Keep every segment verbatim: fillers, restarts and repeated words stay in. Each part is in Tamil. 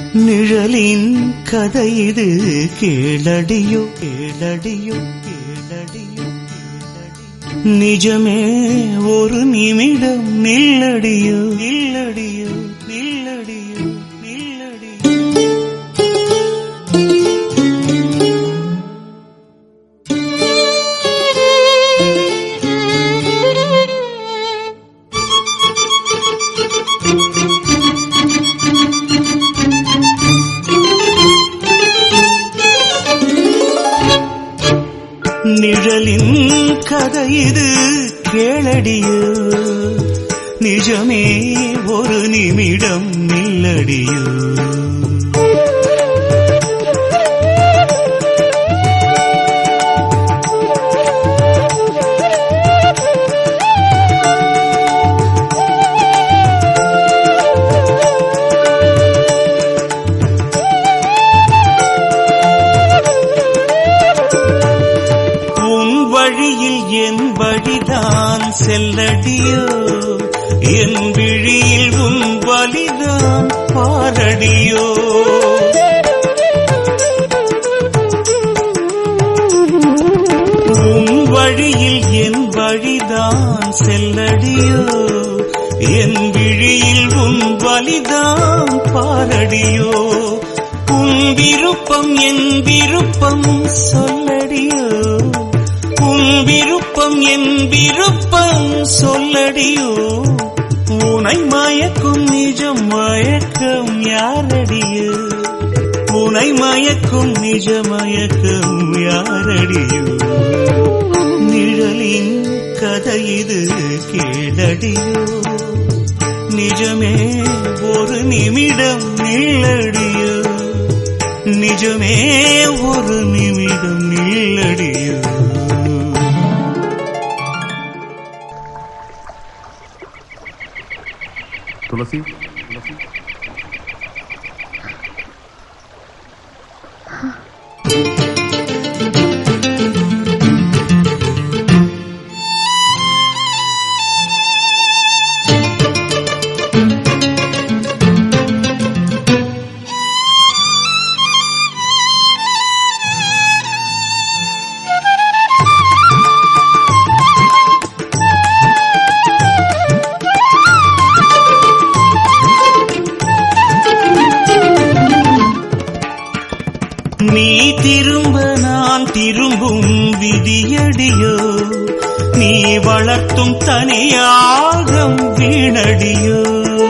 நிழலின் கதை இது கேளடியோ கேளடியோ கேளடியோ கேளடியோ நிஜமே ஒரு நிமிடம் நில்லடியோ நில்லடியோ நில்லடியோ நில்லடியோ நிழலின் கதை இது கேளடியோ நிஜமே ஒரு நிமிடம் நில்லடியோ வழியில் என் வழிதான் செல்லடியோ என் விழியில் உன் வலிதான் பாரடியோ உன் வழியில் என் வழிதான் செல்லடியோ என் விழியில் உன் வலிதான் பாரடியோ உன் விருப்பம் என் விருப்பம் சொல்லடியோ உன் விருப்பம் என் விருப்பம் சொல்லடியோ உனை மயக்கும் நிஜம் மயக்கம் யாரடியோ உனை மயக்கும் நிஜ மயக்கம் யாரடியோ நிழலின் கதை இது கேளடியோ நிஜமே ஒரு நிமிடம் நில்லடியோ நிஜமே ஒரு நிமிடம் நில்லடியோ तुलसी तुलसी நீ திரும்ப நான் திரும்பும் விதியடியோ நீ வளர்த்தும் தனியாகம் வீணடியோ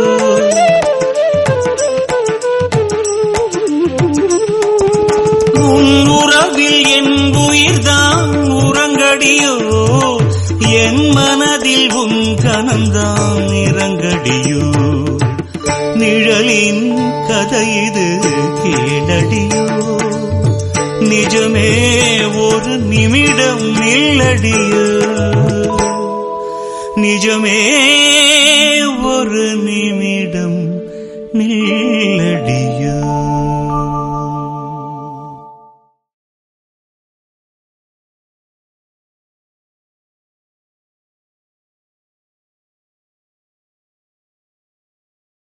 உன் உறவில் என் உயிர்தான் உறங்கடியோ என் மனதில் உன் கனம்தான் இறங்கடியோ நிழலின் கதை இது கேளடியோ நிஜமே ஒரு நிமிடம் நில்லடியோ நிஜமே